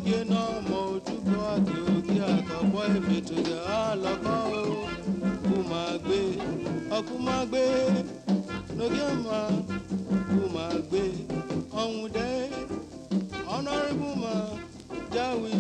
oge náà mọ ojúbọ àti ògì àtọ̀pọ̀ ìfètòjẹ àlọ́kọ́ o kú máa gbé ọkú máa gbé lóge máa kú máa gbé ọ̀hún dé honorable máa jáwé